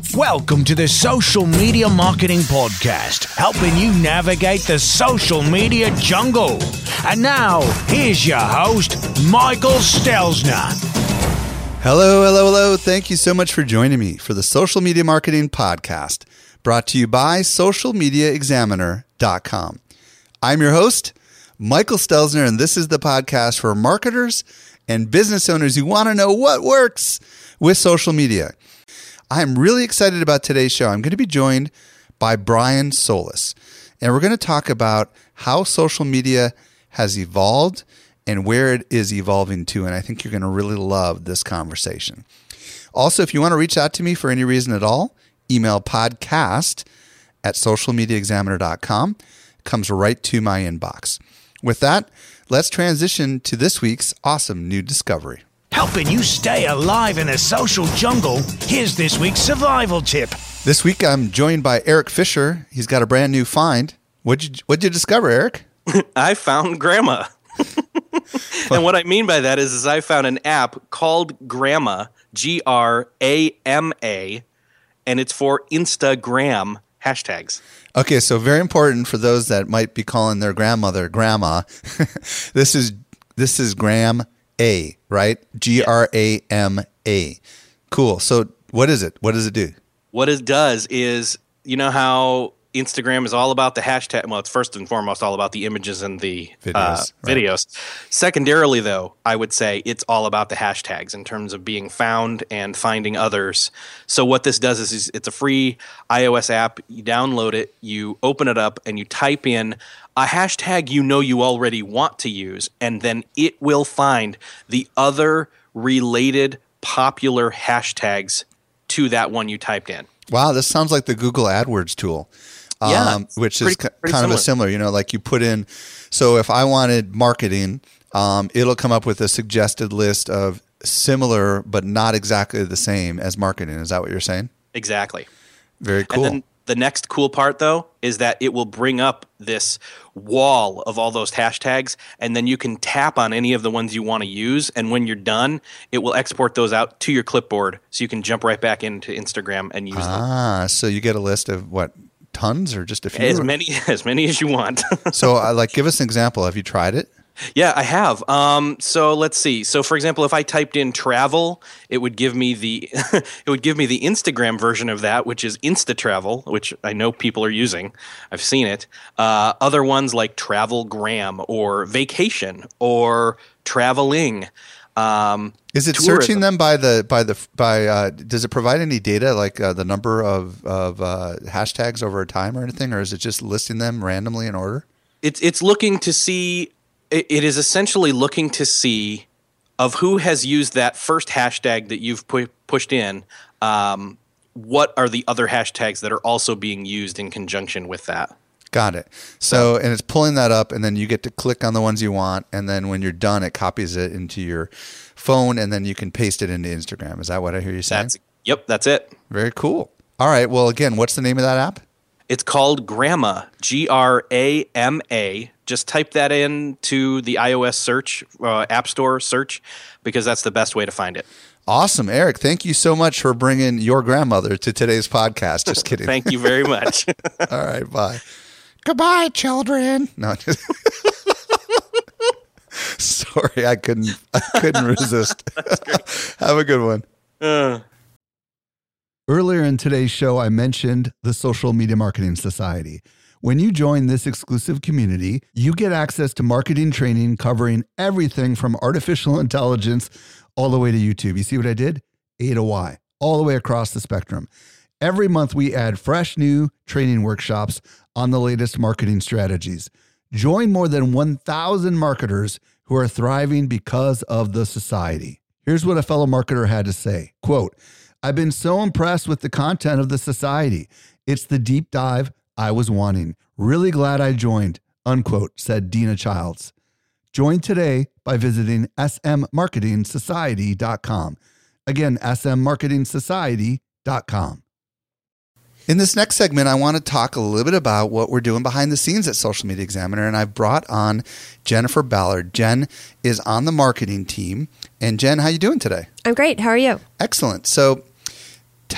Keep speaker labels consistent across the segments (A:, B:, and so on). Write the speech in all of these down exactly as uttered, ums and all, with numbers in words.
A: Welcome to the Social Media Marketing Podcast, helping you navigate the social media jungle. And now, here's your host, Michael Stelzner.
B: Hello, hello, hello. Thank you so much for joining me for the Social Media Marketing Podcast, brought to you by social media examiner dot com. I'm your host, Michael Stelzner, and this is the podcast for marketers and business owners who want to know what works with social media. I'm really excited about today's show. I'm going to be joined by Brian Solis, and we're going to talk about how social media has evolved and where it is evolving to, and I think you're going to really love this conversation. Also, if you want to reach out to me for any reason at all, email podcast at social media examiner dot com. It comes right to my inbox. With that, let's transition to this week's awesome new discovery.
A: Helping you stay alive in the social jungle, here's this week's survival tip.
B: This week, I'm joined by Eric Fisher. He's got a brand new find. What'd you, what'd you discover, Eric?
C: I found Gramma. And what I mean by that is, is I found an app called Gramma, G R A M A, and it's for Instagram hashtags.
B: Okay, so very important for those that might be calling their grandmother grandma. This is this is Gram A, right? G R A M A. Cool. So what is it? What does it do?
C: What it does is, you know how Instagram is all about the hashtag. Well, it's first and foremost all about the images and the videos. Uh, right. videos. Secondarily, though, I would say it's all about the hashtags in terms of being found and finding others. So what this does is, is it's a free iOS app. You download it, you open it up, and you type in a hashtag you know you already want to use, and then it will find the other related popular hashtags to that one you typed in.
B: Wow, this sounds like the Google AdWords tool.
C: Yeah,
B: um, which
C: pretty,
B: is c-
C: pretty
B: kind
C: similar.
B: of a similar, you know, like you put in, so if I wanted marketing, um, it'll come up with a suggested list of similar, but not exactly the same as marketing. Is that what you're saying?
C: Exactly.
B: Very cool.
C: And then the next cool part, though, is that it will bring up this wall of all those hashtags, and then you can tap on any of the ones you want to use, and when you're done, it will export those out to your clipboard, so you can jump right back into Instagram and use
B: ah,
C: them.
B: Ah, so you get a list of what? Tons or just a few?
C: As many as many as you want.
B: So, uh, like, give us an example. Have you tried it?
C: Yeah, I have. Um, so let's see. So, for example, if I typed in travel, it would give me the it would give me the Instagram version of that, which is Instatravel, which I know people are using. I've seen it. Uh, other ones like Travelgram or Vacation or Traveling. Um,
B: Is it
C: tourism.
B: searching them by the by the by? Uh, does it provide any data like uh, the number of of uh, hashtags over time or anything, or is it just listing them randomly in order?
C: It's it's looking to see. It, it is essentially looking to see of who has used that first hashtag that you've pu- pushed in. Um, what are the other hashtags that are also being used in conjunction with that?
B: Got it. So, and it's pulling that up, and then you get to click on the ones you want, and then when you're done, it copies it into your phone, and then you can paste it into Instagram. Is that what I hear you saying?
C: That's, yep, that's it.
B: Very cool. All right. Well, again, what's the name of that app?
C: It's called Gramma, G R A M A. Just type that into the iOS search, uh, App Store search, because that's the best way to find it.
B: Awesome. Eric, thank you so much for bringing your grandmother to today's podcast. Just kidding.
C: Thank you very much.
B: All right. Bye. Goodbye, children. No. Sorry, I couldn't. I couldn't resist.
C: That's great.
B: Have a good one.
C: Uh.
B: Earlier in today's show, I mentioned the Social Media Marketing Society. When you join this exclusive community, you get access to marketing training covering everything from artificial intelligence all the way to YouTube. You see what I did? A to Y, all the way across the spectrum. Every month, we add fresh new training workshops on the latest marketing strategies. Join more than one thousand marketers who are thriving because of the society. Here's what a fellow marketer had to say. Quote, I've been so impressed with the content of the society. It's the deep dive I was wanting. Really glad I joined, unquote, said Dina Childs. Join today by visiting s m marketing society dot com. Again, s m marketing society dot com. In this next segment, I want to talk a little bit about what we're doing behind the scenes at Social Media Examiner, and I've brought on Jennifer Ballard. Jen is on the marketing team. And Jen, how are you doing today?
D: I'm great. How are you?
B: Excellent. So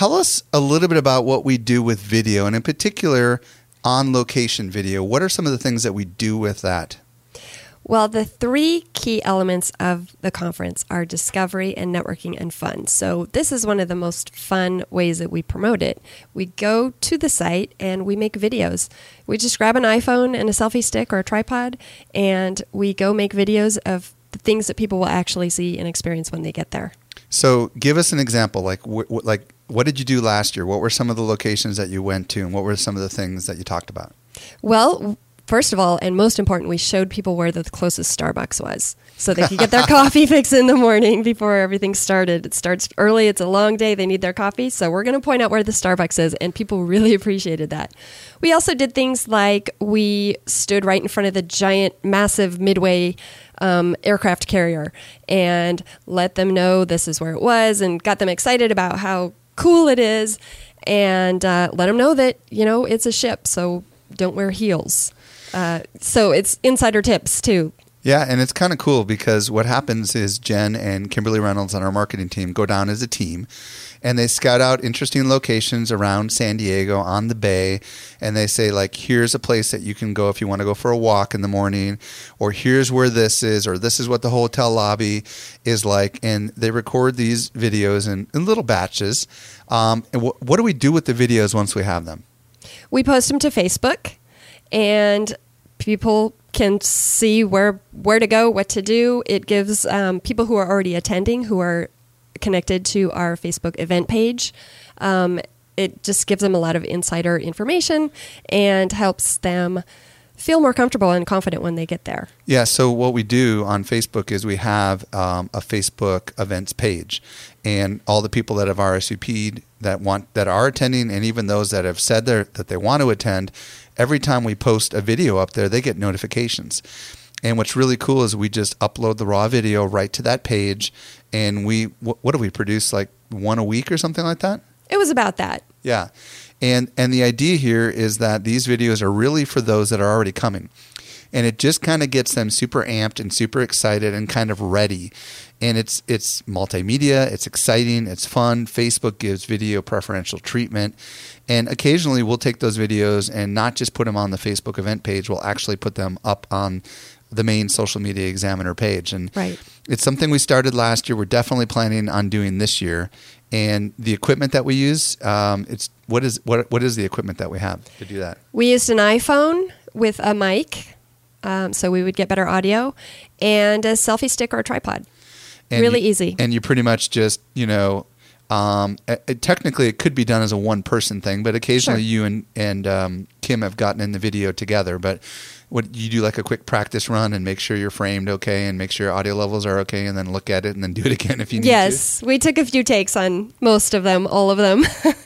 B: tell us a little bit about what we do with video, and in particular, on-location video. What are some of the things that we do with that?
D: Well, the three key elements of the conference are discovery and networking and fun. So this is one of the most fun ways that we promote it. We go to the site and we make videos. We just grab an iPhone and a selfie stick or a tripod, and we go make videos of the things that people will actually see and experience when they get there. So
B: give us an example. Like, wh- wh- like what did you do last year? What were some of the locations that you went to, and what were some of the things that you talked about?
D: Well, first of all, and most important, we showed people where the closest Starbucks was so they could get their coffee fix in the morning before everything started. It starts early. It's a long day. They need their coffee. So we're going to point out where the Starbucks is, and people really appreciated that. We also did things like we stood right in front of the giant, massive Midway um, aircraft carrier and let them know this is where it was and got them excited about how cool it is, and uh, let them know that, you know, it's a ship, so don't wear heels. Uh, so it's insider tips too.
B: Yeah, and it's kind of cool because what happens is Jen and Kimberly Reynolds on our marketing team go down as a team, and they scout out interesting locations around San Diego on the bay, and they say, like, here's a place that you can go if you want to go for a walk in the morning, or here's where this is, or this is what the hotel lobby is like, and they record these videos in, in little batches. Um, and wh- what do we do with the videos once we have them?
D: We post them to Facebook, and people can see where where to go, what to do. It gives um, people who are already attending, who are connected to our Facebook event page, um, it just gives them a lot of insider information and helps them feel more comfortable and confident when they get there.
B: Yeah, so what we do on Facebook is we have um, a Facebook events page, and all the people that have R S V P'd that want that are attending, and even those that have said that they want to attend, every time we post a video up there, they get notifications. And what's really cool is we just upload the raw video right to that page, and we what, what do we produce, like one a week or something like that?
D: It was about that.
B: Yeah. And and the idea here is that these videos are really for those that are already coming. And it just kind of gets them super amped and super excited and kind of ready. And it's it's multimedia, it's exciting, it's fun. Facebook gives video preferential treatment. And occasionally we'll take those videos and not just put them on the Facebook event page, we'll actually put them up on the main Social Media Examiner page. And
D: right.
B: It's something we started last year. We're definitely planning on doing this year. And the equipment that we use, um, it's what is what what is the equipment that we have to do that?
D: We used an iPhone with a mic, um, so we would get better audio, and a selfie stick or a tripod.
B: And
D: really
B: you,
D: easy.
B: And you pretty much just, you know, um, it, technically it could be done as a one-person thing, but occasionally
D: sure.
B: you and, and um, Kim have gotten in the video together. But what you do, like a quick practice run and make sure you're framed okay and make sure your audio levels are okay, and then look at it and then do it again if you need
D: yes,
B: to.
D: Yes, we took a few takes on most of them, all of them.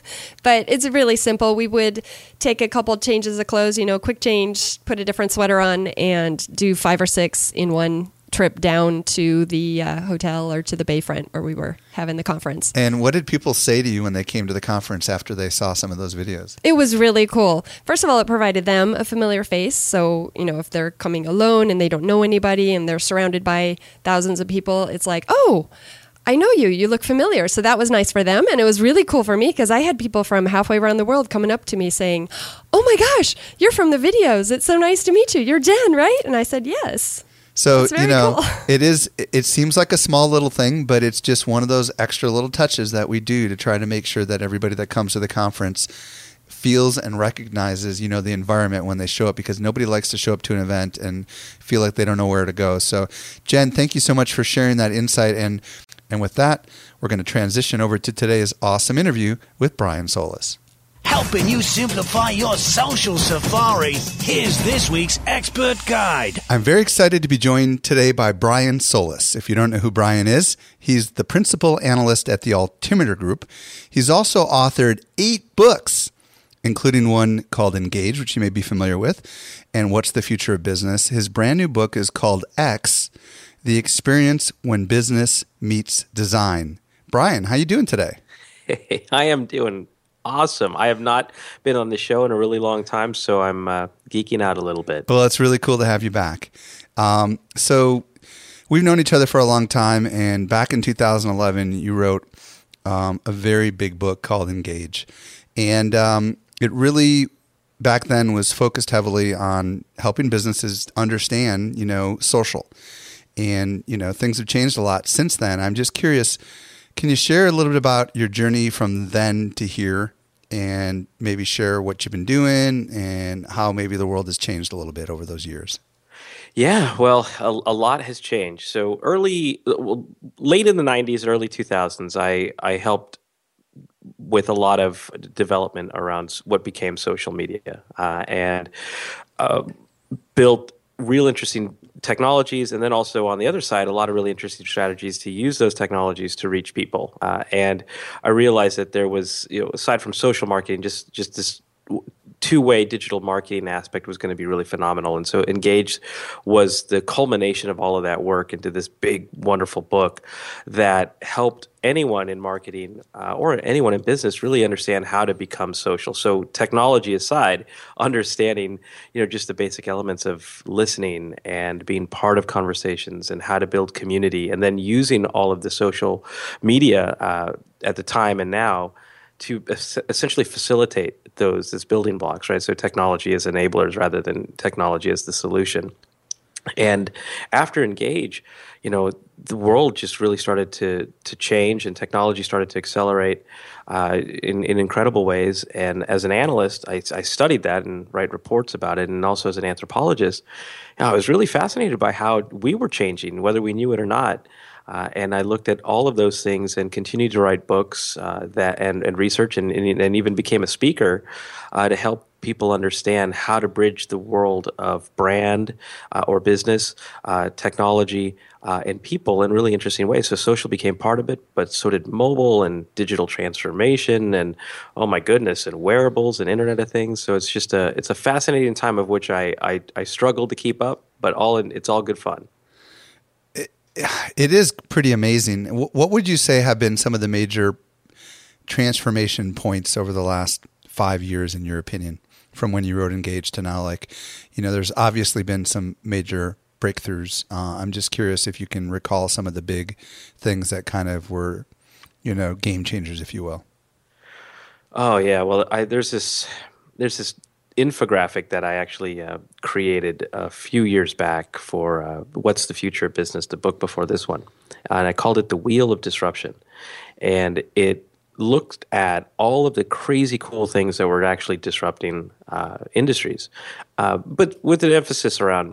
D: But it's really simple. We would take a couple changes of clothes, you know, quick change, put a different sweater on, and do five or six in one trip down to the uh, hotel or to the bayfront where we were having the conference.
B: And what did people say to you when they came to the conference after they saw some of those videos?
D: It was really cool. First of all, it provided them a familiar face. So, you know, if they're coming alone and they don't know anybody and they're surrounded by thousands of people, it's like, oh, I know you. You look familiar. So that was nice for them. And it was really cool for me because I had people from halfway around the world coming up to me saying, oh my gosh, you're from the videos. It's so nice to meet you. You're Jen, right? And I said, yes.
B: So, you know,
D: cool.
B: it is, it seems like a small little thing, but it's just one of those extra little touches that we do to try to make sure that everybody that comes to the conference feels and recognizes, you know, the environment when they show up, because nobody likes to show up to an event and feel like they don't know where to go. So, Jen, thank you so much for sharing that insight. And, and with that, we're going to transition over to today's awesome interview with Brian Solis.
A: Helping you simplify your social safari, here's this week's expert guide.
B: I'm very excited to be joined today by Brian Solis. If you don't know who Brian is, he's the principal analyst at the Altimeter Group. He's also authored eight books, including one called Engage, which you may be familiar with, and What's the Future of Business. His brand new book is called X, The Experience When Business Meets Design. Brian, how you doing today?
C: Hey, I am doing awesome. I have not been on the show in a really long time, so I'm uh, geeking out a little bit.
B: Well, it's really cool to have you back. Um, so we've known each other for a long time, and back in two thousand eleven, you wrote um, a very big book called Engage. And um, it really, back then, was focused heavily on helping businesses understand, you know, social. And, you know, things have changed a lot since then. I'm just curious, can you share a little bit about your journey from then to here and maybe share what you've been doing and how maybe the world has changed a little bit over those years?
E: Yeah, well, a, a lot has changed. So early, well, late in the nineties and early two thousands, I, I helped with a lot of development around what became social media uh, and uh, built real interesting technologies, and then also on the other side, a lot of really interesting strategies to use those technologies to reach people. Uh, and I realized that there was, you know, aside from social marketing, just just this two-way digital marketing aspect was going to be really phenomenal. And so Engage was the culmination of all of that work into this big, wonderful book that helped anyone in marketing uh, or anyone in business really understand how to become social. So technology aside, understanding, you know, just the basic elements of listening and being part of conversations and how to build community, and then using all of the social media uh, at the time and now to es- essentially facilitate those as building blocks, right? So technology as enablers rather than technology as the solution. And after Engage, you know, the world just really started to to change, and technology started to accelerate uh, in in incredible ways. And as an analyst, I, I studied that and write reports about it. And also as an anthropologist, you know, I was really fascinated by how we were changing, whether we knew it or not. Uh, and I looked at all of those things and continued to write books uh, that and, and research and, and, and even became a speaker uh, to help people understand how to bridge the world of brand uh, or business, uh, technology, uh, and people in really interesting ways. So social became part of it, but so did mobile and digital transformation and, oh my goodness, and wearables and Internet of Things. So it's just a it's a fascinating time of which I I, I struggled to keep up, but all in, it's all good fun.
B: It is pretty amazing. What would you say have been some of the major transformation points over the last five years, in your opinion, from when you wrote Engage to now? Like, you know, there's obviously been some major breakthroughs. Uh, I'm just curious if you can recall some of the big things that kind of were, you know, game changers, if you will.
E: Oh yeah, well, I, there's this there's this. infographic that I actually uh, created a few years back for uh, What's the Future of Business, the book before this one. And I called it The Wheel of Disruption. And it looked at all of the crazy cool things that were actually disrupting uh, industries, uh, but with an emphasis around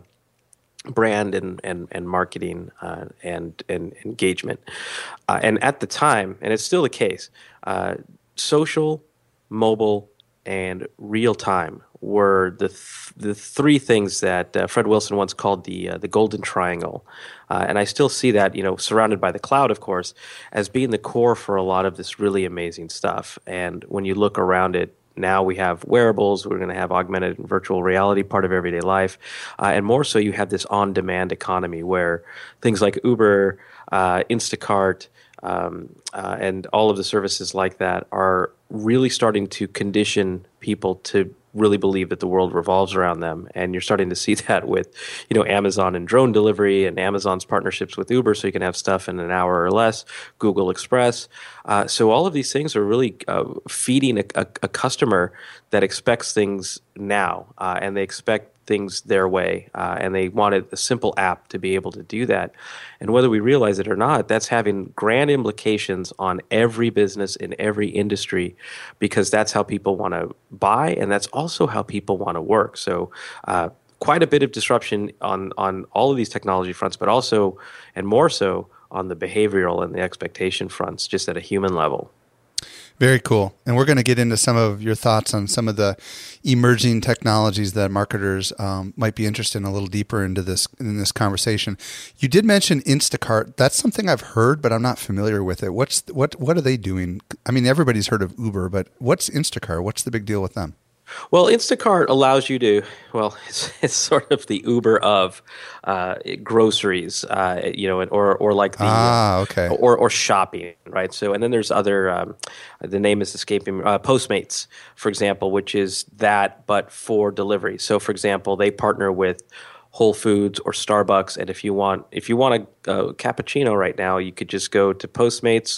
E: brand and and, and marketing uh, and, and engagement. Uh, and at the time, and it's still the case, uh, social, mobile, and real time were the th- the three things that uh, Fred Wilson once called the uh, the golden triangle, uh, and I still see that, you know, surrounded by the cloud, of course, as being the core for a lot of this really amazing stuff. And when you look around it, now we have wearables, we're going to have augmented and virtual reality part of everyday life, uh, and more so, you have this on-demand economy where things like Uber, uh, Instacart, Um, uh, and all of the services like that are really starting to condition people to really believe that the world revolves around them. And you're starting to see that with, you know, Amazon and drone delivery, and Amazon's partnerships with Uber, so you can have stuff in an hour or less, Google Express. Uh, so all of these things are really uh, feeding a, a, a customer that expects things now, uh, and they expect things their way, uh, and they wanted a simple app to be able to do that. And whether we realize it or not, that's having grand implications on every business in every industry, because that's how people want to buy, and that's also how people want to work. So uh, quite a bit of disruption on, on all of these technology fronts, but also, and more so, on the behavioral and the expectation fronts, just at a human level.
B: Very cool. And we're going to get into some of your thoughts on some of the emerging technologies that marketers um, might be interested in a little deeper into this in this conversation. You did mention Instacart. That's something I've heard, but I'm not familiar with it. What's what what are they doing? I mean, everybody's heard of Uber, but what's Instacart? What's the big deal with them?
E: Well, Instacart allows you to, well, it's, it's sort of the Uber of uh, groceries, uh, you know, or or like the
B: ah, okay,
E: uh, or or shopping, right? So, and then there's other. Um, the name is escaping me. Uh, Postmates, for example, which is that, but for delivery. So, for example, they partner with Whole Foods or Starbucks, and if you want if you want a, a cappuccino right now, you could just go to Postmates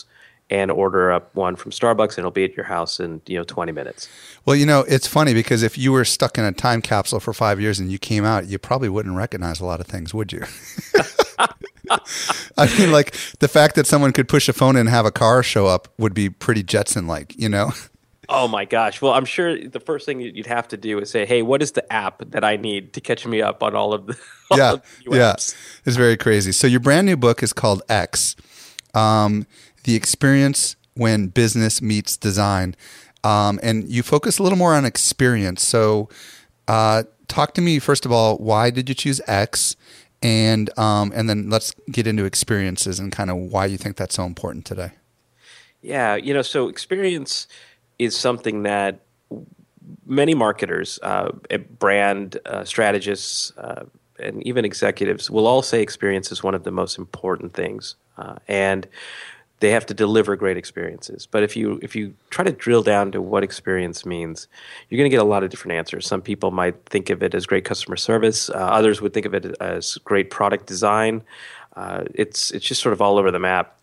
E: and order up one from Starbucks, and it'll be at your house in, you know, twenty minutes.
B: Well, you know, it's funny because if you were stuck in a time capsule for five years and you came out, you probably wouldn't recognize a lot of things, would you? I mean, like the fact that someone could push a phone and have a car show up would be pretty Jetson-like, you know?
E: Oh my gosh. Well, I'm sure the first thing you'd have to do is say, hey, what is the app that I need to catch me up on all of the, all
B: yeah,
E: of the new
B: yeah.
E: apps?
B: It's very crazy. So your brand new book is called X, um, The Experience When Business Meets Design. Um, and you focus a little more on experience. So uh, talk to me, first of all, why did you choose X? And um, and then let's get into experiences and kind of why you think that's so important today.
E: Yeah, you know, so experience is something that many marketers, uh, brand uh, strategists, uh, and even executives will all say experience is one of the most important things, uh, and they have to deliver great experiences. But if you if you try to drill down to what experience means, you're going to get a lot of different answers. Some people might think of it as great customer service. Uh, others would think of it as great product design. Uh, it's it's just sort of all over the map.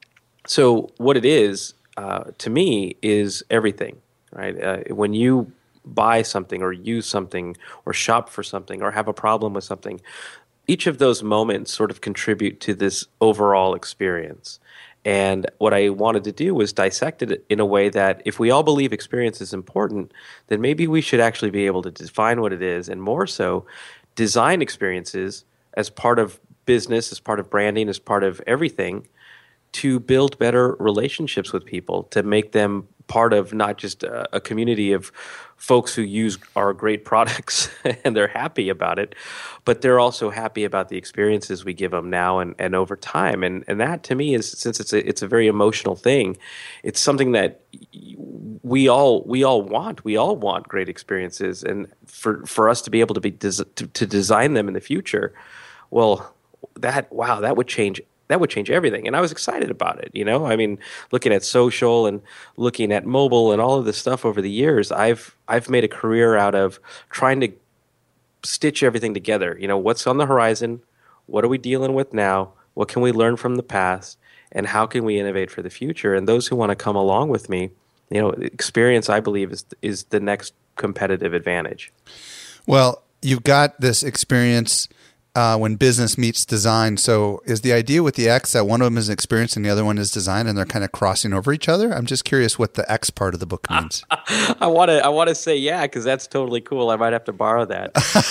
E: So what it is, uh, to me, is everything, right? Uh, when you buy something or use something or shop for something or have a problem with something, each of those moments sort of contribute to this overall experience. And what I wanted to do was dissect it in a way that if we all believe experience is important, then maybe we should actually be able to define what it is, and more so, design experiences as part of business, as part of branding, as part of everything, to build better relationships with people, to make them part of not just a, a community of folks who use our great products and they're happy about it, but they're also happy about the experiences we give them now and, and over time. And and that to me is, since it's a it's a very emotional thing, it's something that we all we all want. We all want great experiences, and for for us to be able to be des- to, to design them in the future, well, that wow, that would change. That would change everything. And I was excited about it. You know, I mean, looking at social and looking at mobile and all of this stuff over the years, I've I've made a career out of trying to stitch everything together. You know, what's on the horizon? What are we dealing with now? What can we learn from the past? And how can we innovate for the future? And those who want to come along with me, you know, experience, I believe, is is the next competitive advantage.
B: Well, you've got this experience Uh, when business meets design. So is the idea with the X that one of them is experience and the other one is design, and they're kind of crossing over each other? I'm just curious what the X part of the book means.
E: I want to I want to say yeah, because that's totally cool. I might have to borrow that.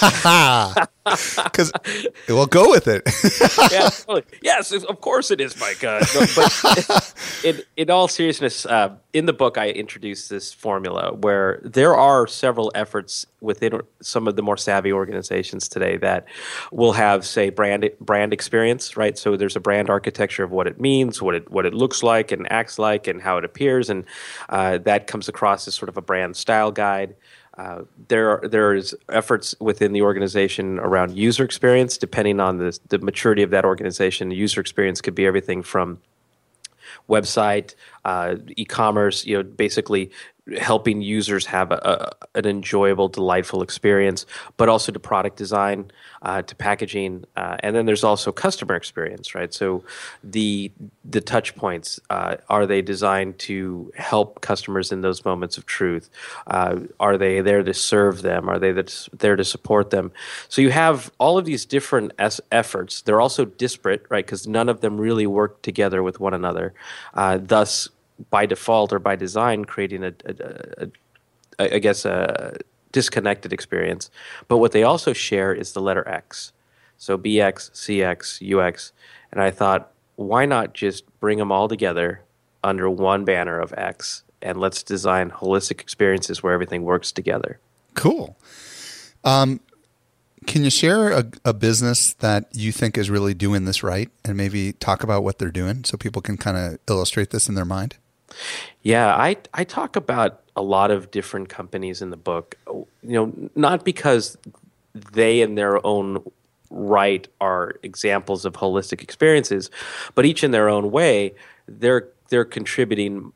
B: Because we'll go with it.
E: Yeah, totally. Yes, of course it is, Mike. Uh, but but in, in all seriousness, uh, in the book I introduced this formula where there are several efforts within some of the more savvy organizations today that will have, say, brand brand experience, right? So there's a brand architecture of what it means, what it what it looks like and acts like, and how it appears, and uh, that comes across as sort of a brand style guide. Uh, there are, there is efforts within the organization around user experience, depending on the the maturity of that organization. The user experience could be everything from website, uh, e-commerce, you know, basically helping users have a, a, an enjoyable, delightful experience, but also to product design, uh, to packaging, uh, and then there's also customer experience, right? So the the touch points, uh, are they designed to help customers in those moments of truth? Uh, are they there to serve them? Are they there to support them? So you have all of these different es- efforts. They're also disparate, right? Because none of them really work together with one another. Uh, thus, by default or by design, creating a, a, a, a I guess a disconnected experience. But what they also share is the letter X. So B X, C X, U X. And I thought, why not just bring them all together under one banner of X, and let's design holistic experiences where everything works together.
B: Cool. Um, can you share a, a business that you think is really doing this right, and maybe talk about what they're doing so people can kind of illustrate this in their mind?
E: Yeah, I I talk about a lot of different companies in the book, you know, not because they in their own right are examples of holistic experiences, but each in their own way, they're they're contributing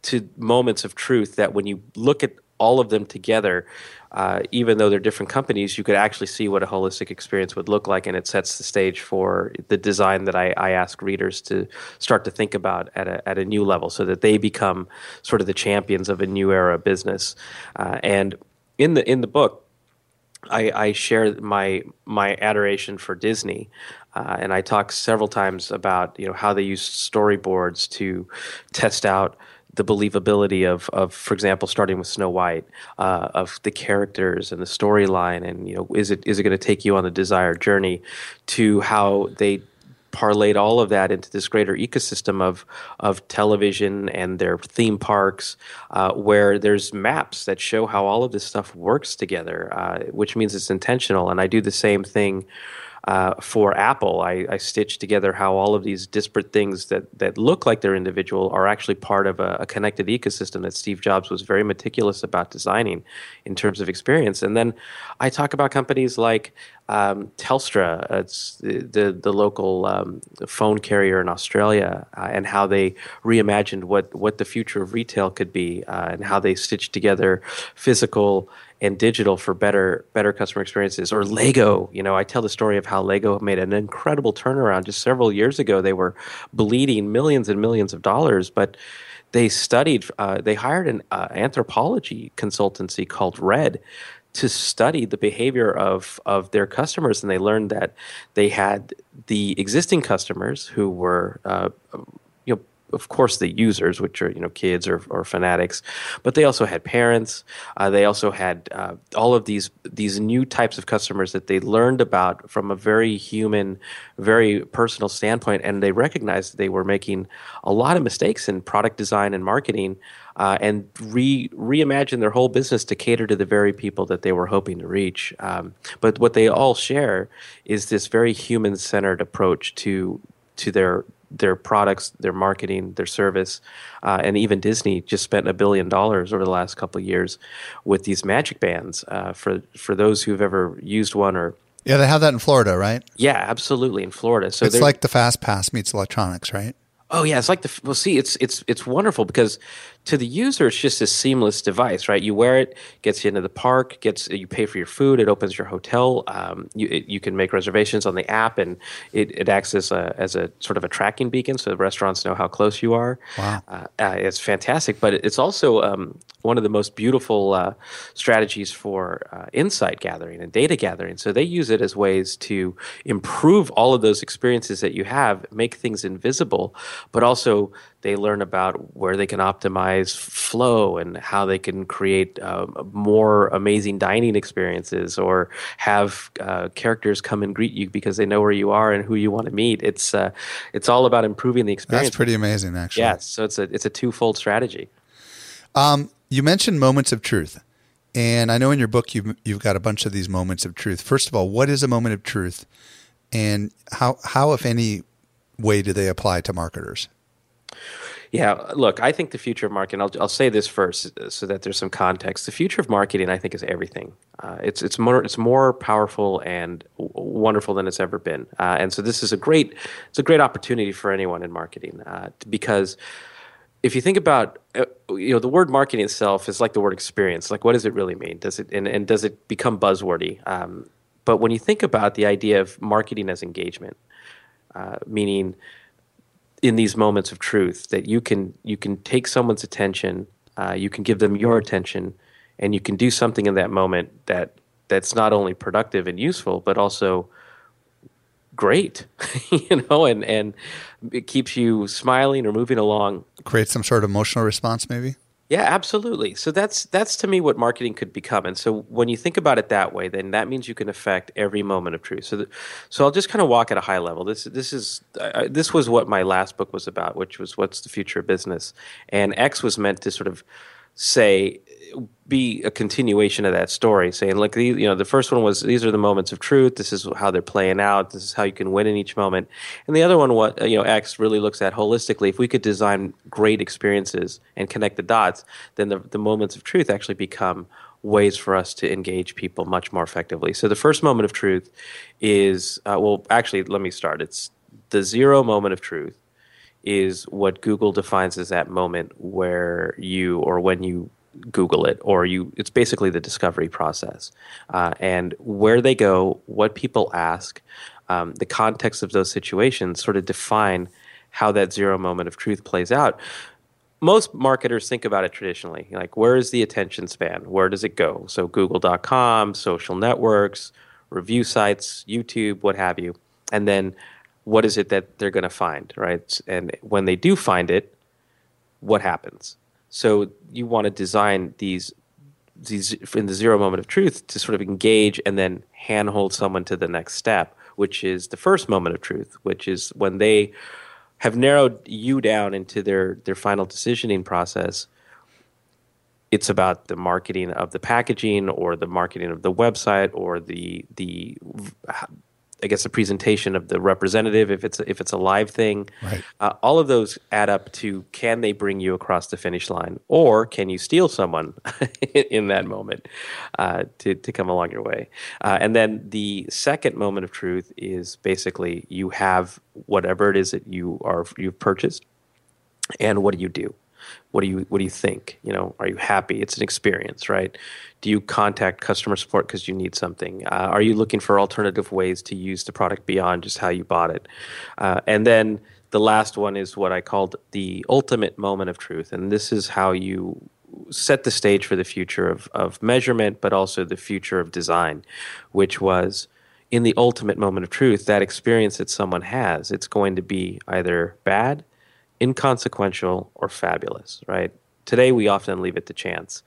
E: to moments of truth that when you look at all of them together, uh, even though they're different companies, you could actually see what a holistic experience would look like, and it sets the stage for the design that I, I ask readers to start to think about at a, at a new level, so that they become sort of the champions of a new era business. Uh, and in the in the book, I, I share my my adoration for Disney, uh, and I talk several times about, you know, how they use storyboards to test out the believability of, of, for example, starting with Snow White, uh, of the characters and the storyline, and, you know, is it is it going to take you on the desired journey, to how they parlayed all of that into this greater ecosystem of of television and their theme parks, uh, where there's maps that show how all of this stuff works together, uh, which means it's intentional. And I do the same thing Uh, for Apple. I, I stitch together how all of these disparate things that, that look like they're individual are actually part of a, a connected ecosystem that Steve Jobs was very meticulous about designing in terms of experience. And then I talk about companies like um, Telstra, it's the, the, the local um, phone carrier in Australia, uh, and how they reimagined what, what the future of retail could be, uh, and how they stitched together physical and digital for better better customer experiences. Or Lego, you know, I tell the story of how Lego made an incredible turnaround just several years ago. They were bleeding millions and millions of dollars, but they studied, uh, they hired an uh, anthropology consultancy called Red to study the behavior of, of their customers, and they learned that they had the existing customers who were, uh, you know, of course, the users, which are, you know, kids or, or fanatics, but they also had parents. Uh, they also had uh, all of these these new types of customers that they learned about from a very human, very personal standpoint, and they recognized that they were making a lot of mistakes in product design and marketing, uh, and re reimagine their whole business to cater to the very people that they were hoping to reach. Um, but what they all share is this very human-centered approach to to their their products, their marketing, their service, uh, and even Disney just spent a billion dollars over the last couple of years with these Magic Bands. Uh, for for those who've ever used one, or
B: yeah, they have that in Florida, right?
E: Yeah, absolutely, in Florida. So
B: it's like the Fast Pass meets electronics, right?
E: Oh yeah, it's like the well. See, it's it's it's wonderful because to the user, it's just a seamless device, right? You wear it, gets you into the park, gets you pay for your food, it opens your hotel. Um, you it, you can make reservations on the app, and it, it acts as a as a sort of a tracking beacon, so the restaurants know how close you are.
B: Wow,
E: uh, uh, it's fantastic, but it's also um, one of the most beautiful uh, strategies for uh, insight gathering and data gathering. So they use it as ways to improve all of those experiences that you have, make things invisible, but also they learn about where they can optimize flow and how they can create uh, more amazing dining experiences, or have uh, characters come and greet you because they know where you are and who you want to meet. It's uh, it's all about improving the experience.
B: That's pretty amazing, actually.
E: Yes, so it's a it's a twofold strategy.
B: Um, you mentioned moments of truth, and I know in your book you've you've got a bunch of these moments of truth. First of all, what is a moment of truth, and how how, if any, way do they apply to marketers?
E: Yeah, look, I think the future of marketing, I'll, I'll say this first so that there's some context. The future of marketing, I think, is everything. Uh, it's it's more it's more powerful and w- wonderful than it's ever been. Uh, and so this is a great it's a great opportunity for anyone in marketing, uh, because if you think about, uh, you know, the word marketing itself is like the word experience. Like, what does it really mean? Does it and, and does it become buzzwordy? Um, but when you think about the idea of marketing as engagement, uh, meaning in these moments of truth, that you can you can take someone's attention, uh, you can give them your attention, and you can do something in that moment that that's not only productive and useful, but also great, you know, and and it keeps you smiling or moving along.
B: Create some sort of emotional response, maybe.
E: Yeah, absolutely. So that's that's to me what marketing could become. And so when you think about it that way, then that means you can affect every moment of truth. So, the, so I'll just kind of walk at a high level. This this is uh, this was what my last book was about, which was what's the future of business. And X was meant to sort of say, be a continuation of that story, saying, look, the, you know, the first one was, these are the moments of truth. This is how they're playing out. This is how you can win in each moment. And the other one, what, you know, X really looks at holistically. If we could design great experiences and connect the dots, then the, the moments of truth actually become ways for us to engage people much more effectively. So the first moment of truth is, uh, well, actually, let me start. It's the zero moment of truth is what Google defines as that moment where you, or when you Google it, or you, it's basically the discovery process. Uh, and where they go, what people ask, um, the context of those situations sort of define how that zero moment of truth plays out. Most marketers think about it traditionally, like where is the attention span? Where does it go? So google dot com, social networks, review sites, YouTube, what have you. And then what is it that they're going to find, right? And when they do find it, what happens? So you want to design these, these in the zero moment of truth to sort of engage and then handhold someone to the next step, which is the first moment of truth, which is when they have narrowed you down into their, their final decisioning process. It's about the marketing of the packaging or the marketing of the website or the the I guess the presentation of the representative if it's a, if it's a live thing.
B: Right.
E: Uh, all of those add up to, can they bring you across the finish line, or can you steal someone in that moment uh, to to come along your way? Uh, and then the second moment of truth is basically you have whatever it is that you are you've purchased, and what do you do? What do you what do you think? You know, are you happy? It's an experience, right? Do you contact customer support because you need something? Uh, are you looking for alternative ways to use the product beyond just how you bought it? Uh, and then the last one is what I called the ultimate moment of truth, and this is how you set the stage for the future of of measurement, but also the future of design, which was in the ultimate moment of truth, that experience that someone has, it's going to be either bad, inconsequential, or fabulous, right? Today, we often leave it to chance.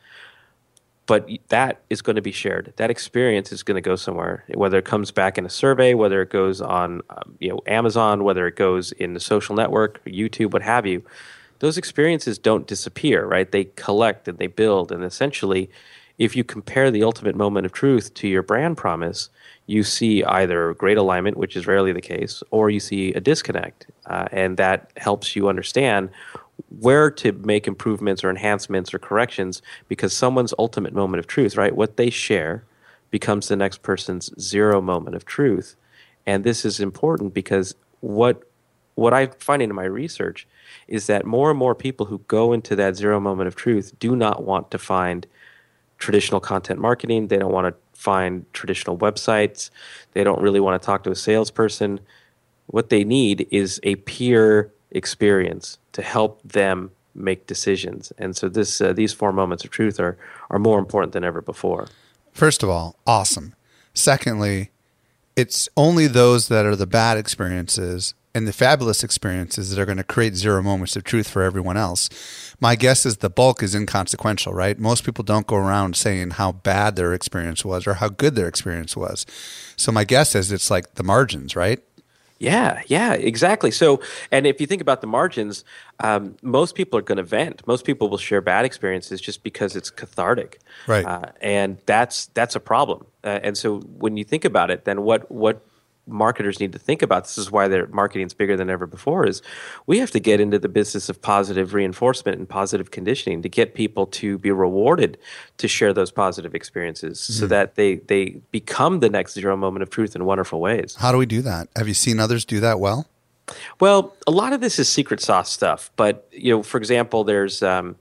E: But that is going to be shared. That experience is going to go somewhere, whether it comes back in a survey, whether it goes on um, you know, Amazon, whether it goes in the social network, YouTube, what have you. Those experiences don't disappear, right? They collect and they build. And essentially, if you compare the ultimate moment of truth to your brand promise, you see either great alignment, which is rarely the case, or you see a disconnect. Uh, and that helps you understand where to make improvements or enhancements or corrections, because someone's ultimate moment of truth, right, what they share becomes the next person's zero moment of truth. And this is important because what what I'm finding in my research is that more and more people who go into that zero moment of truth do not want to find traditional content marketing. They don't want to find traditional websites. They don't really want to talk to a salesperson. What they need is a peer experience to help them make decisions. And so this uh, these four moments of truth are are more important than ever before.
B: First of all, awesome. Secondly, it's only those that are the bad experiences and the fabulous experiences that are going to create zero moments of truth for everyone else. My guess is the bulk is inconsequential, right? Most people don't go around saying how bad their experience was or how good their experience was. So my guess is it's like the margins, right?
E: Yeah, yeah, exactly. So, and if you think about the margins, um, most people are going to vent. Most people will share bad experiences just because it's cathartic,
B: right?
E: Uh, and that's that's a problem. Uh, and so, when you think about it, then what what marketers need to think about, this is why their marketing is bigger than ever before, is we have to get into the business of positive reinforcement and positive conditioning to get people to be rewarded to share those positive experiences mm-hmm. so that they they become the next zero moment of truth in wonderful ways.
B: How do we do that? Have you seen others do that well?
E: Well, a lot of this is secret sauce stuff, but you know, for example, there's um,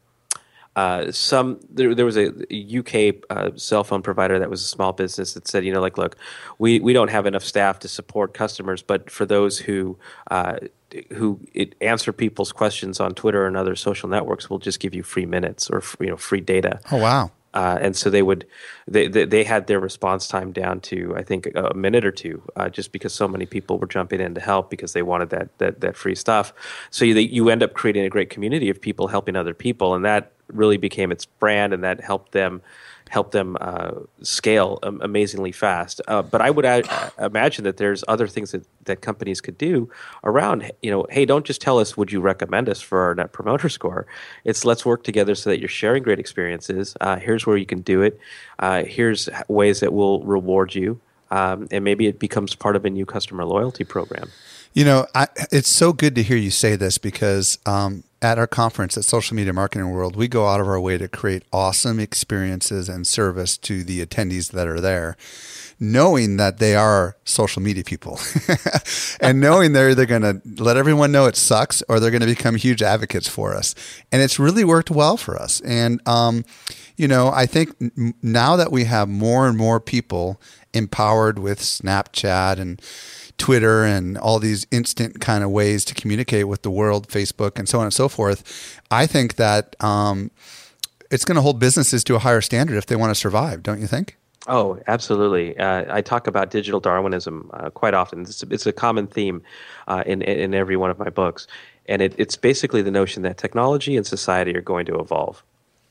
E: Uh, some there, there was a U K uh, cell phone provider that was a small business that said, you know, like, look, we, we don't have enough staff to support customers, but for those who uh, who it answer people's questions on Twitter and other social networks, we'll just give you free minutes or you know free data.
B: Oh wow!
E: Uh, and so they would they, they they had their response time down to I think a minute or two, uh, just because so many people were jumping in to help because they wanted that that that free stuff. So you you end up creating a great community of people helping other people, and that really became its brand, and that helped them help them uh, scale um, amazingly fast. Uh, but I would uh, imagine that there's other things that, that companies could do around, you know, hey, don't just tell us, would you recommend us for our Net Promoter Score? It's let's work together so that you're sharing great experiences. Uh, here's where you can do it. Uh, here's ways that will reward you. Um, and maybe it becomes part of a new customer loyalty program.
B: You know, I, it's so good to hear you say this because um, at our conference at Social Media Marketing World, we go out of our way to create awesome experiences and service to the attendees that are there, knowing that they are social media people and knowing they're either going to let everyone know it sucks or they're going to become huge advocates for us. And it's really worked well for us. And, um, you know, I think n- now that we have more and more people empowered with Snapchat and Twitter and all these instant kind of ways to communicate with the world, Facebook and so on and so forth, I think that um, it's going to hold businesses to a higher standard if they want to survive, don't you think?
E: Oh, absolutely. Uh, I talk about digital Darwinism uh, quite often. It's, it's a common theme uh, in, in every one of my books. And it, it's basically the notion that technology and society are going to evolve.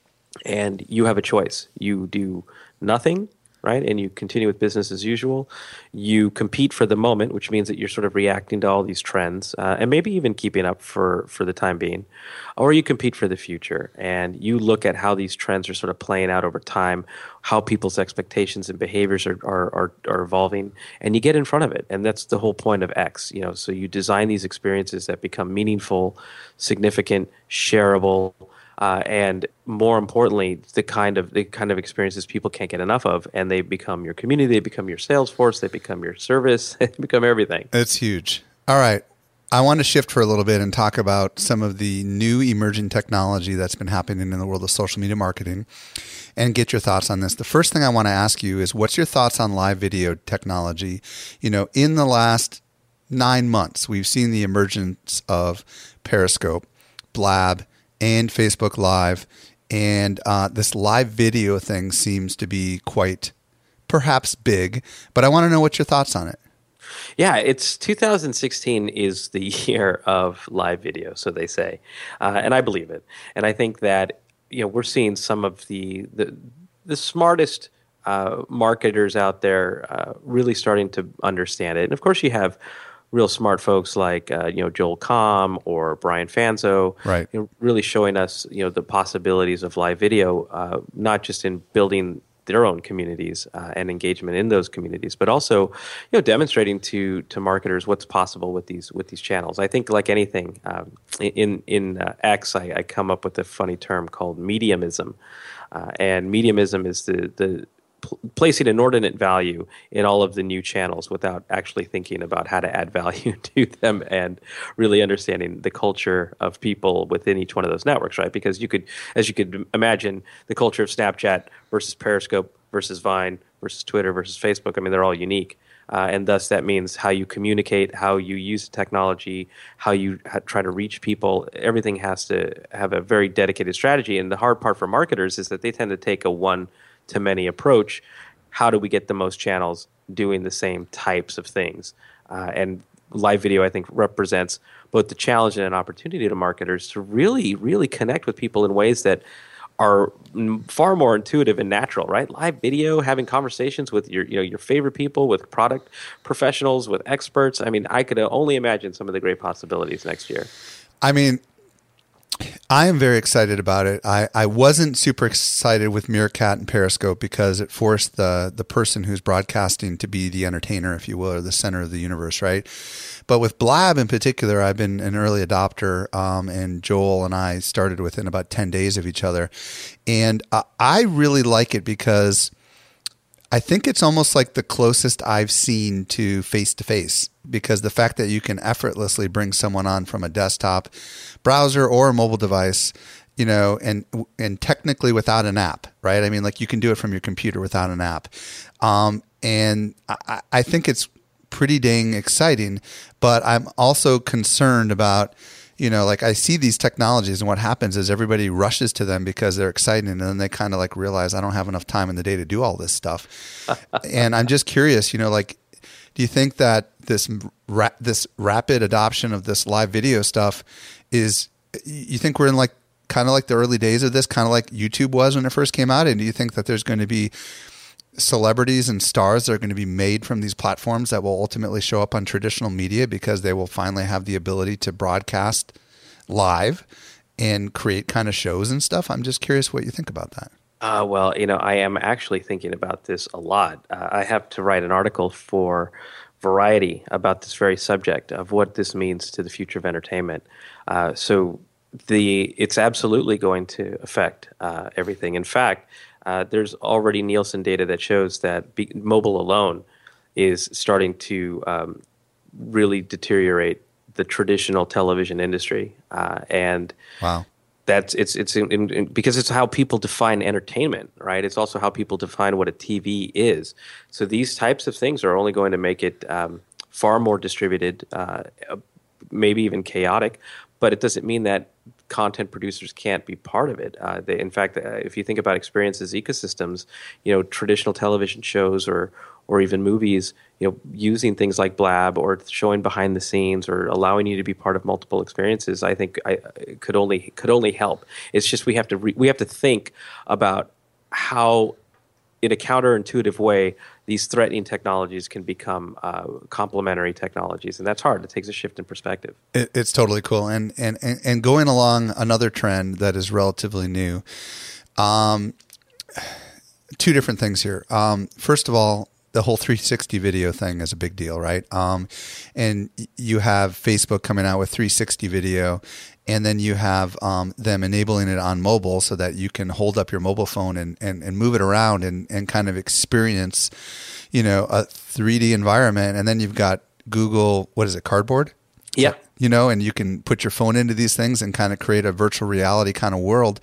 E: And you have a choice. You do nothing, right? And you continue with business as usual. You compete for the moment, which means that you're sort of reacting to all these trends uh, and maybe even keeping up for, for the time being. Or you compete for the future and you look at how these trends are sort of playing out over time, how people's expectations and behaviors are, are, are, are evolving, and you get in front of it. And that's the whole point of X. You know, so you design these experiences that become meaningful, significant, shareable, Uh, and more importantly, the kind of the kind of experiences people can't get enough of, and they become your community, they become your sales force, they become your service, they become everything.
B: It's huge. All right. I want to shift for a little bit and talk about some of the new emerging technology that's been happening in the world of social media marketing and get your thoughts on this. The first thing I want to ask you is, what's your thoughts on live video technology? You know, in the last nine months, we've seen the emergence of Periscope, Blab, and Facebook Live, and uh, this live video thing seems to be quite, perhaps big, but I want to know what your thoughts on it.
E: Yeah, it's two thousand sixteen is the year of live video, so they say, uh, and I believe it. And I think that, you know, we're seeing some of the the, the smartest uh, marketers out there uh, really starting to understand it. And of course, you have real smart folks like uh, you know Joel Comm or Brian Fanzo,
B: right?
E: You know, really showing us you know the possibilities of live video, uh, not just in building their own communities uh, and engagement in those communities, but also you know demonstrating to to marketers what's possible with these with these channels. I think like anything um, in in uh, X, I, I come up with a funny term called mediumism, uh, and mediumism is the the placing inordinate value in all of the new channels without actually thinking about how to add value to them and really understanding the culture of people within each one of those networks, right? Because you could, as you could imagine, the culture of Snapchat versus Periscope versus Vine versus Twitter versus Facebook, I mean, they're all unique. Uh, and thus that means how you communicate, how you use technology, how you ha- try to reach people. Everything has to have a very dedicated strategy. And the hard part for marketers is that they tend to take a one to many approach. How do we get the most channels doing the same types of things? Uh, and live video, I think, represents both the challenge and an opportunity to marketers to really, really connect with people in ways that are far more intuitive and natural, right? Live video, having conversations with your, you know, your favorite people, with product professionals, with experts. I mean, I could only imagine some of the great possibilities next year.
B: I mean, I am very excited about it. I, I wasn't super excited with Meerkat and Periscope because it forced the the person who's broadcasting to be the entertainer, if you will, or the center of the universe, right? But with Blab in particular, I've been an early adopter, um, and Joel and I started within about ten days of each other. And uh, I really like it because I think it's almost like the closest I've seen to face-to-face, because the fact that you can effortlessly bring someone on from a desktop browser or a mobile device, you know, and and technically without an app, right? I mean, like you can do it from your computer without an app. Um, and I, I think it's pretty dang exciting, but I'm also concerned about, you know, like I see these technologies and what happens is everybody rushes to them because they're exciting, and then they kind of like realize I don't have enough time in the day to do all this stuff. And I'm just curious, you know, like, do you think that this ra- this rapid adoption of this live video stuff is, you think we're in like kind of like the early days of this, kind of like YouTube was when it first came out? And do you think that there's going to be celebrities and stars that are going to be made from these platforms that will ultimately show up on traditional media because they will finally have the ability to broadcast live and create kind of shows and stuff? I'm just curious what you think about that.
E: Uh, well, you know, I am actually thinking about this a lot. Uh, I have to write an article for Variety about this very subject of what this means to the future of entertainment. Uh, so the it's absolutely going to affect uh, everything. In fact, uh, there's already Nielsen data that shows that be, mobile alone is starting to um, really deteriorate the traditional television industry, uh, and
B: wow.
E: That's it's it's in, in, in, because it's how people define entertainment, right? It's also how people define what a T V is. So these types of things are only going to make it um, far more distributed, uh, maybe even chaotic. But it doesn't mean that content producers can't be part of it. Uh, they, in fact, uh, if you think about experiences ecosystems, you know, traditional television shows or or even movies, you know, using things like Blab or showing behind the scenes or allowing you to be part of multiple experiences, I think I could only could only help. It's just we have to re, we have to think about how, in a counterintuitive way, these threatening technologies can become uh, complementary technologies, and that's hard. It takes a shift in perspective.
B: It, it's totally cool, and, and and and going along another trend that is relatively new. Um, two different things here. Um, first of all, the whole three sixty video thing is a big deal, right? Um, and you have Facebook coming out with three sixty video, and then you have um, them enabling it on mobile so that you can hold up your mobile phone and, and, and move it around and, and kind of experience, you know, a three D environment. And then you've got Google, what is it, Cardboard?
E: Yeah.
B: So, you know, and you can put your phone into these things and kind of create a virtual reality kind of world.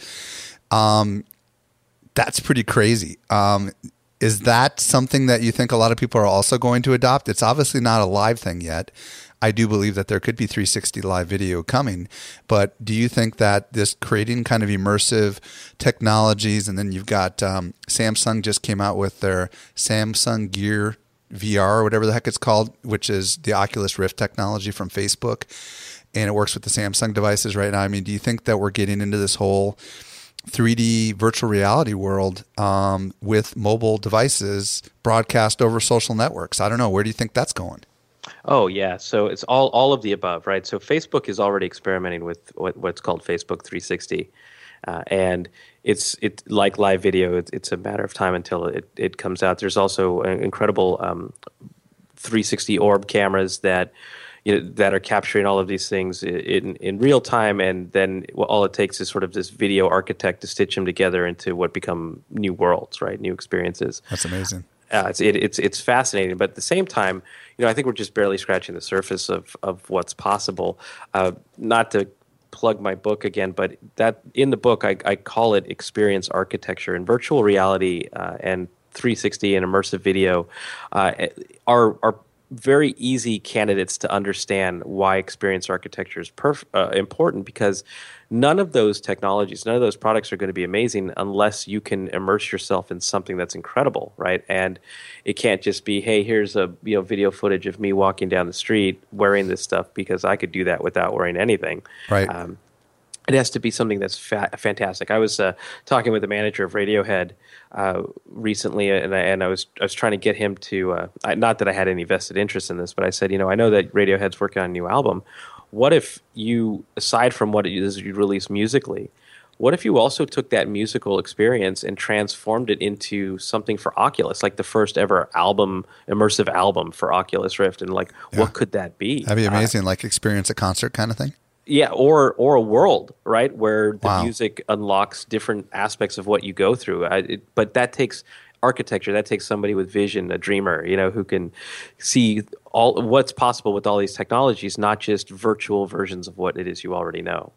B: Um, that's pretty crazy. Um, Is that something that you think a lot of people are also going to adopt? It's obviously not a live thing yet. I do believe that there could be three sixty live video coming, but do you think that this creating kind of immersive technologies, and then you've got um, Samsung just came out with their Samsung Gear V R or whatever the heck it's called, which is the Oculus Rift technology from Facebook, and it works with the Samsung devices right now. I mean, do you think that we're getting into this whole three D virtual reality world um, with mobile devices broadcast over social networks? I don't know. Where do you think that's going?
E: Oh, yeah. So it's all, all of the above, right? So Facebook is already experimenting with what, what's called Facebook three sixty. Uh, and it's it like live video. It's, it's a matter of time until it, it comes out. There's also incredible um, three sixty orb cameras that you know, that are capturing all of these things in, in real time, and then all it takes is sort of this video architect to stitch them together into what become new worlds, right? New experiences.
B: That's amazing.
E: Uh, it's it, it's it's fascinating, but at the same time, you know, I think we're just barely scratching the surface of of what's possible. Uh, not to plug my book again, but that in the book I, I call it experience architecture, and virtual reality uh, and three sixty and immersive video uh, are are very easy candidates to understand why experience architecture is perf- uh, important, because none of those technologies, none of those products are going to be amazing unless you can immerse yourself in something that's incredible, right? And it can't just be, hey, here's a you know video footage of me walking down the street wearing this stuff because I could do that without wearing anything.
B: Right.
E: Um, it has to be something that's fa- fantastic. I was uh, talking with the manager of Radiohead uh, recently, and I, and I was I was trying to get him to uh, I, not that I had any vested interest in this, but I said, you know, I know that Radiohead's working on a new album. What if you, aside from what it is you release musically, what if you also took that musical experience and transformed it into something for Oculus, like the first ever album, immersive album for Oculus Rift, and like yeah. what could that be?
B: That'd be amazing, uh, like experience a concert kind of thing.
E: Yeah, or or a world, right, where the
B: wow.
E: music unlocks different aspects of what you go through. I, it, but that takes architecture. That takes somebody with vision, a dreamer, you know, who can see all what's possible with all these technologies, not just virtual versions of what it is you already know.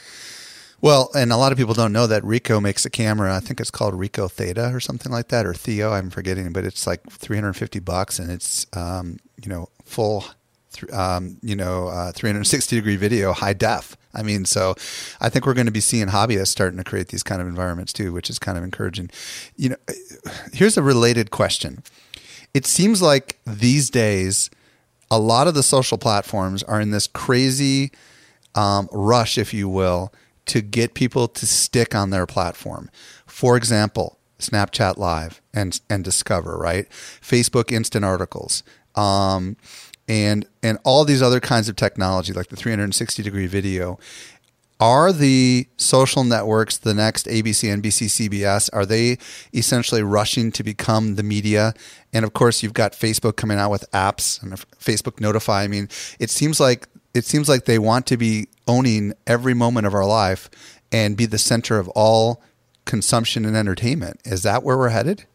B: Well, and a lot of people don't know that Ricoh makes a camera. I think it's called Ricoh Theta or something like that, or Theo. I'm forgetting, but it's like three hundred fifty bucks, and it's um, you know full. Um, you know, uh, three hundred sixty degree video, high def. I mean, so I think we're going to be seeing hobbyists starting to create these kind of environments too, which is kind of encouraging. You know, here's a related question. It seems like these days, a lot of the social platforms are in this crazy um, rush, if you will, to get people to stick on their platform. For example, Snapchat Live and and Discover, right? Facebook Instant Articles. Um, and and all these other kinds of technology, like the three hundred sixty degree video. Are the social networks, the next A B C, N B C, C B S, are they essentially rushing to become the media? And of course, you've got Facebook coming out with apps and Facebook Notify. I mean, it seems like it seems like they want to be owning every moment of our life and be the center of all consumption and entertainment. Is that where we're headed?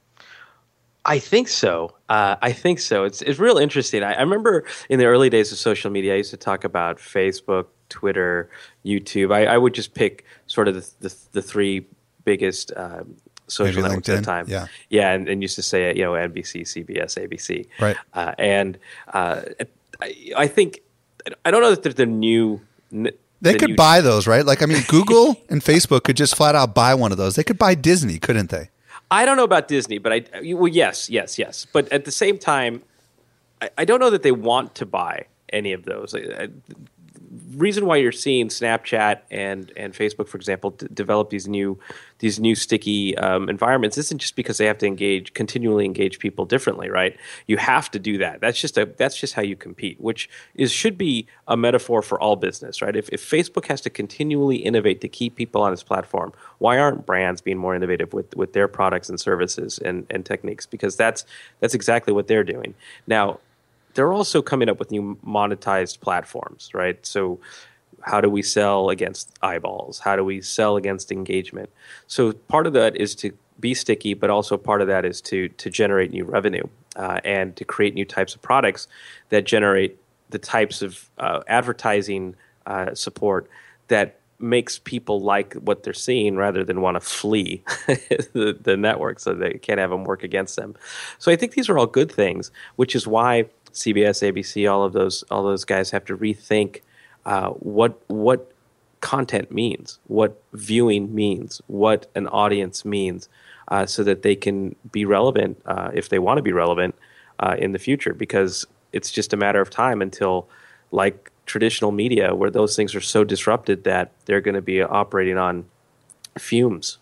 E: I think so. Uh, I think so. It's it's real interesting. I, I remember in the early days of social media, I used to talk about Facebook, Twitter, YouTube. I, I would just pick sort of the the, the three biggest um, social
B: Maybe
E: networks
B: LinkedIn.
E: at the time.
B: Yeah,
E: yeah, and, and used to say you know N B C, C B S, A B C.
B: Right.
E: Uh, and uh, I, I think I don't know that they're the new.
B: They
E: the
B: could
E: new
B: buy those, right? Like, I mean, Google and Facebook could just flat out buy one of those. They could buy Disney, couldn't they?
E: I don't know about Disney, but I well, yes, yes, yes. But at the same time, I, I don't know that they want to buy any of those. I, I, reason why you're seeing Snapchat and, and Facebook, for example, d- develop these new these new sticky um, environments isn't just because they have to engage continually engage people differently, right? You have to do that. That's just a that's just how you compete, which is should be a metaphor for all business, right? If if Facebook has to continually innovate to keep people on its platform, why aren't brands being more innovative with, with their products and services and, and techniques? Because that's that's exactly what they're doing now. They're also coming up with new monetized platforms, right? So how do we sell against eyeballs? How do we sell against engagement? So part of that is to be sticky, but also part of that is to to generate new revenue uh, and to create new types of products that generate the types of uh, advertising uh, support that makes people like what they're seeing rather than want to flee the, the network so they can't have them work against them. So I think these are all good things, which is why C B S, A B C, all of those, all those guys have to rethink uh, what what content means, what viewing means, what an audience means, uh, so that they can be relevant uh, if they want to be relevant uh, in the future. Because it's just a matter of time until, like traditional media, where those things are so disrupted that they're going to be operating on fumes.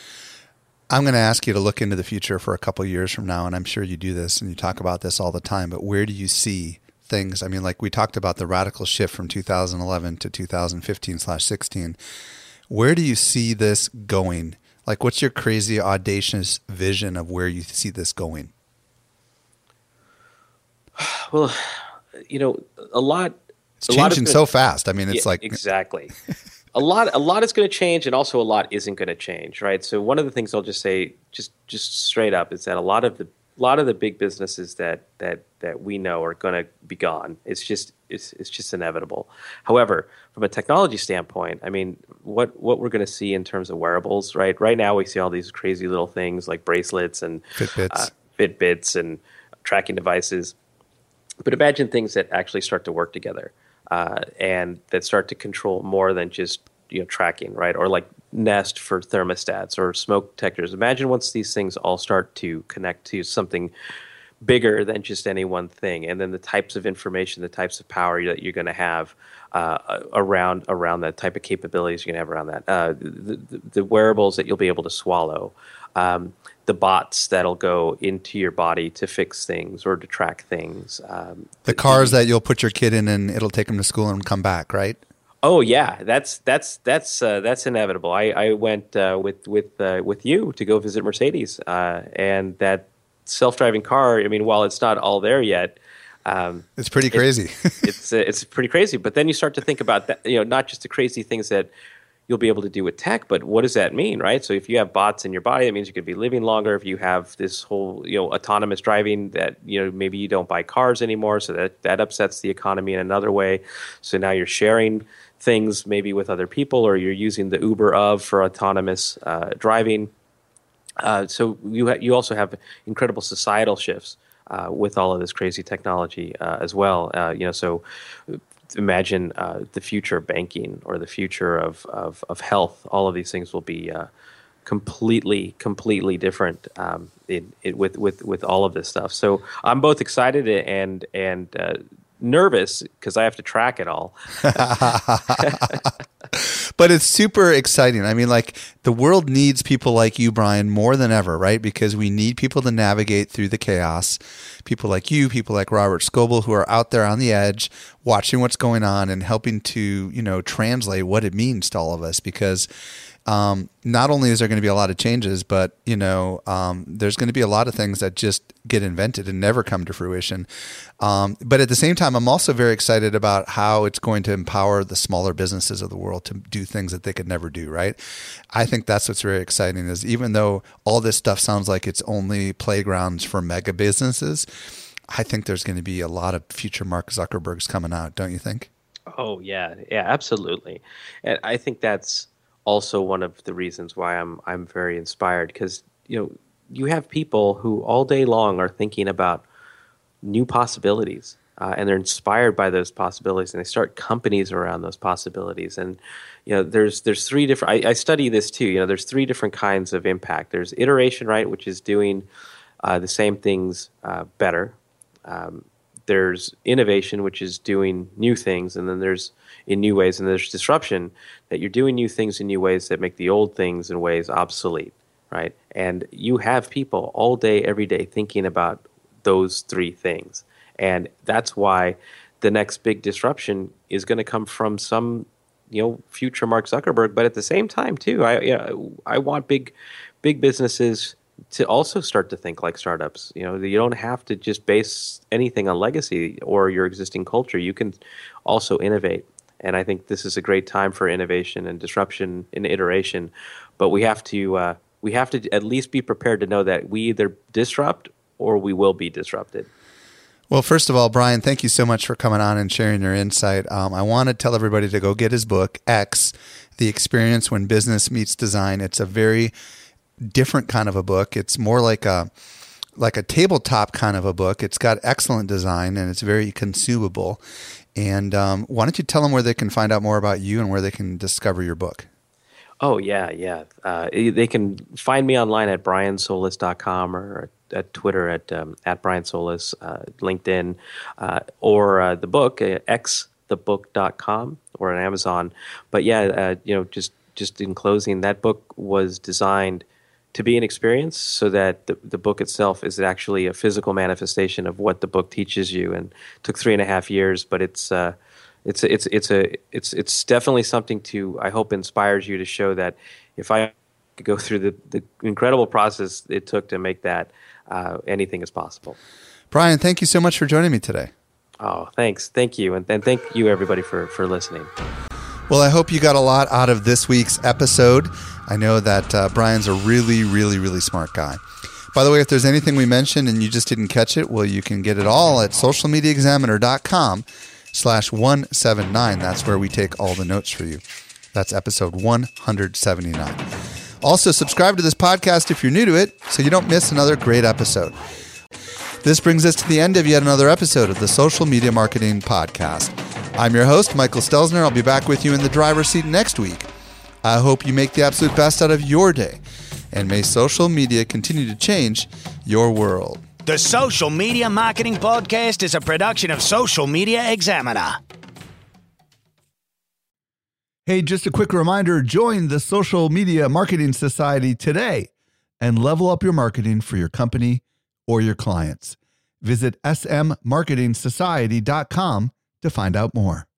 B: I'm going to ask you to look into the future for a couple of years from now, and I'm sure you do this and you talk about this all the time, but where do you see things? I mean, like we talked about the radical shift from two thousand eleven to two thousand fifteen slash sixteen. Where do you see this going? Like, what's your crazy, audacious vision of where you see this going?
E: Well, you know, a lot...
B: It's changing so fast. I mean, it's
E: yeah,
B: like...
E: Exactly. A lot, a lot is going to change, and also a lot isn't going to change, right? So one of the things I'll just say, just, just straight up, is that a lot of the, a lot of the big businesses that that that we know are going to be gone. It's just, it's, it's just inevitable. However, from a technology standpoint, I mean, what what we're going to see in terms of wearables, right? Right now, we see all these crazy little things like bracelets and
B: Fitbits,
E: uh, Fitbits, and tracking devices. But imagine things that actually start to work together. Uh, and that start to control more than just you know tracking, right? Or like Nest for thermostats or smoke detectors. Imagine once these things all start to connect to something bigger than just any one thing, and then the types of information, the types of power that you're going to have uh, around around that type of capabilities you're going to have around that. Uh, the, the, the wearables that you'll be able to swallow. Um, the bots that'll go into your body to fix things or to track things. Um,
B: the cars the, that you'll put your kid in and it'll take them to school and come back, right?
E: Oh yeah, that's that's that's uh, that's inevitable. I, I went uh, with with uh, with you to go visit Mercedes, uh, and that self-driving car. I mean, while it's not all there yet, um,
B: it's pretty crazy.
E: It, it's uh, it's pretty crazy. But then you start to think about that. You know, not just the crazy things that you'll be able to do with tech, but what does that mean, right? So if you have bots in your body, that means you could be living longer. If you have this whole, you know, autonomous driving, that, you know, maybe you don't buy cars anymore, so that, that upsets the economy in another way. So now you're sharing things maybe with other people, or you're using the Uber of for autonomous uh, driving. Uh, so you ha- you also have incredible societal shifts uh, with all of this crazy technology uh, as well. Uh, you know, so imagine uh, the future of banking or the future of, of, of health. All of these things will be uh, completely, completely different um, in, in, with, with, with all of this stuff. So I'm both excited and and uh, nervous because I have to track it all.
B: But it's super exciting. I mean, like, the world needs people like you, Brian, more than ever, right? Because we need people to navigate through the chaos. People like you, people like Robert Scoble, who are out there on the edge, watching what's going on and helping to, you know, translate what it means to all of us. Because um, not only is there going to be a lot of changes, but you know, um, there's going to be a lot of things that just get invented and never come to fruition. Um, but at the same time, I'm also very excited about how it's going to empower the smaller businesses of the world to do things that they could never do. Right? I think that's what's very exciting. Is even though all this stuff sounds like it's only playgrounds for mega businesses, I think there's going to be a lot of future Mark Zuckerbergs coming out. Don't you think?
E: Oh yeah, yeah, absolutely. And I think that's also one of the reasons why I'm I'm very inspired, because you know you have people who all day long are thinking about new possibilities, uh, and they're inspired by those possibilities, and they start companies around those possibilities. And you know there's there's three different. I, I study this too. You know there's three different kinds of impact. There's iteration, right, which is doing uh, the same things uh, better. Um, there's innovation, which is doing new things, and then there's in new ways, and there's disruption, that you're doing new things in new ways that make the old things in ways obsolete, right? And you have people all day, every day thinking about those three things. And that's why the next big disruption is going to come from some, you know, future Mark Zuckerberg. But at the same time, too, I you know, I want big, big businesses to also start to think like startups. You know, you don't have to just base anything on legacy or your existing culture. You can also innovate. And I think this is a great time for innovation and disruption and iteration. But we have to uh, we have to at least be prepared to know that we either disrupt or we will be disrupted.
B: Well, first of all, Brian, thank you so much for coming on and sharing your insight. Um, I want to tell everybody to go get his book, X, The Experience When Business Meets Design. It's a very different kind of a book. It's more like a like a tabletop kind of a book. It's got excellent design and it's very consumable. And um, why don't you tell them where they can find out more about you and where they can discover your book?
E: Oh, yeah, yeah. Uh, they can find me online at brian solis dot com or at Twitter at um, at Brian Solis, uh, LinkedIn, uh, or uh, the book, uh, x the book dot com, or on Amazon. But yeah, uh, you know, just, just in closing, that book was designed to be an experience, so that the, the book itself is actually a physical manifestation of what the book teaches you. And it took three and a half years, but it's uh, it's it's it's a it's it's definitely something to, I hope, inspires you to show that if I could go through the, the incredible process it took to make that, uh, anything is possible.
B: Brian, thank you so much for joining me today.
E: Oh, thanks, thank you, and, and thank you everybody for for listening.
B: Well, I hope you got a lot out of this week's episode. I know that uh, Brian's a really, really, really smart guy. By the way, if there's anything we mentioned and you just didn't catch it, well, you can get it all at social media examiner dot com slash one seventy-nine. That's where we take all the notes for you. That's episode one seventy-nine. Also, subscribe to this podcast if you're new to it so you don't miss another great episode. This brings us to the end of yet another episode of the Social Media Marketing Podcast. I'm your host, Michael Stelzner. I'll be back with you in the driver's seat next week. I hope you make the absolute best out of your day, and may social media continue to change your world.
A: The Social Media Marketing Podcast is a production of Social Media Examiner.
B: Hey, just a quick reminder, join the Social Media Marketing Society today and level up your marketing for your company or your clients. Visit s m marketing society dot com to find out more.